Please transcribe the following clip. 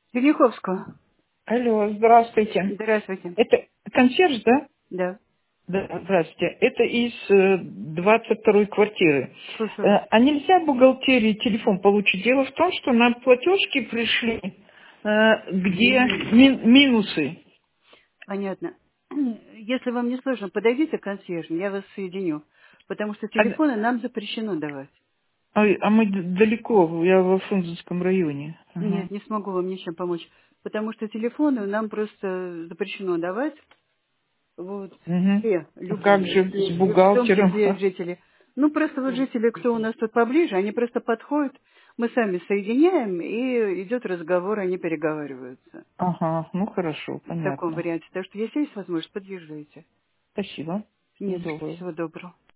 Черняховского. Алло, здравствуйте. Здравствуйте. Это консьерж, да? Да, Да, здравствуйте. Это из 22-й квартиры. слушаю вас. А нельзя бухгалтерии телефон получить? Дело в том, что нам платежки пришли, где минусы. Понятно. Если вам не сложно, подойдите к консьержу, я вас соединю. Потому что А, телефоны нам запрещено давать. а мы далеко, я во Фрунзенском районе. Нет, Ага. не смогу вам ничем помочь. Потому что телефоны нам просто запрещено давать. Вот, Угу. все, А как любые, же все, с в том бухгалтером? числе жители. Ну, просто вот жители, кто у нас тут поближе, они просто подходят, мы сами соединяем, и идет разговор, они переговариваются. Ага, ну хорошо, В таком понятно. варианте. Так что, если есть возможность, подъезжайте. Спасибо. Не Всего за что. доброго. Всего доброго.